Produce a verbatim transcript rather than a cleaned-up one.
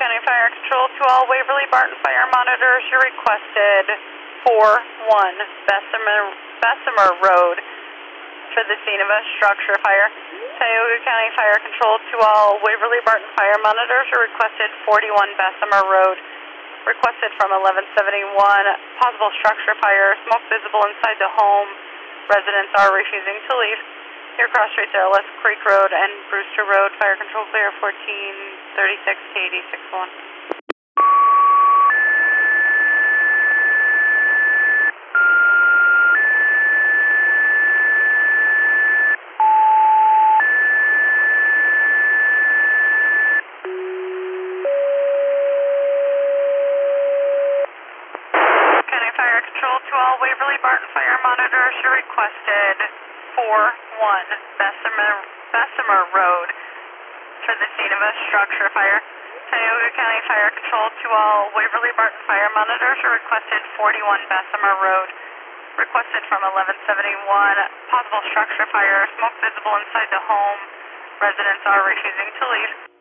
County Fire Control to all Waverly Barton Fire monitors. You're requested four one Bessemer, Bessemer Road for the scene of a structure fire. Tioga County Fire Control to all Waverly Barton Fire monitors. You're requested forty-one Bessemer Road. Requested from eleven seventy-one. Possible structure fire. Smoke visible inside the home. Residents are refusing to leave. Your cross streets are Les Creek Road and Brewster Road. Fire control clear fourteen thirty-six to eighty-six one. County Fire Control to all Waverly Barton Fire monitors. You're requested four one Bessemer, Bessemer Road for the scene of a structure fire. Tioga County Fire Control to all Waverly Barton Fire monitors. You're requested forty-one Bessemer Road. Requested from eleven seventy-one. Possible structure fire. Smoke visible inside the home. Residents are refusing to leave.